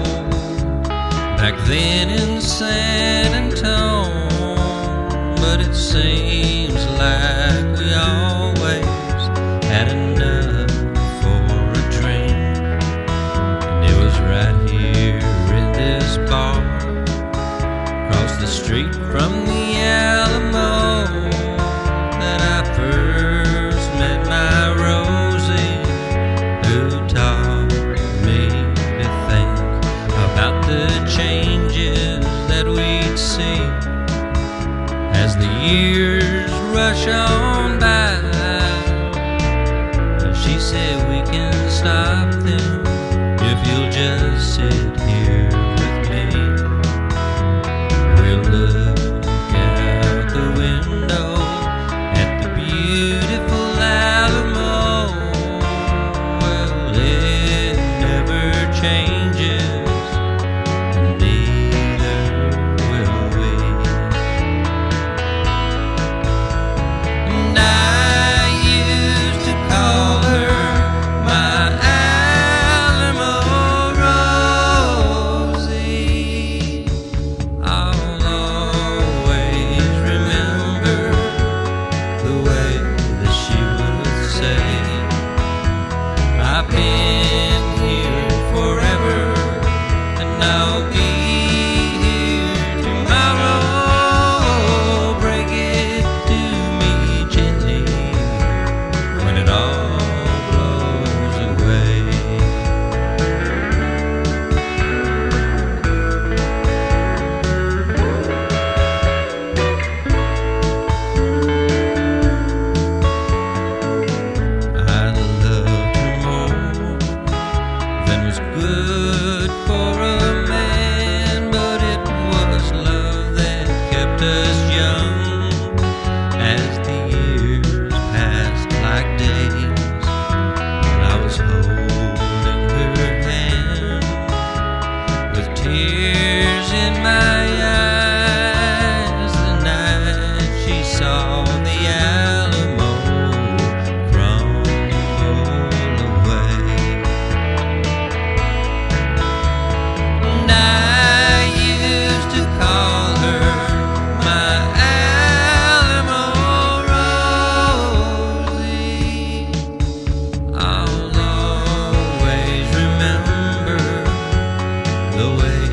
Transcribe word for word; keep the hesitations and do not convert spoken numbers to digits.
back then in San Antonio. But it seems like we always had enough for a drink, and it was right here in this bar across the street from the Alamo that I first met my Rosie, who taught me to think about the changes that we'd see as the years rush on by. She said we can stop them if you'll just sit here with me. We'll look out the window at the beautiful Alamo. Well, it never changes, and neither will we. And I used to call her my Alamo Rosie. I'll always remember the way that she would say, I've been here forever, and I'll be here tomorrow. Break it to me gently when it all blows away. I loved her more than was good for a man, but it was love that kept us young as the years passed like days. And I was holding her hand with tears in my eyes the night she saw the Alamo crumble away. And I used to call her my Alamo Rosie. I'll always remember the way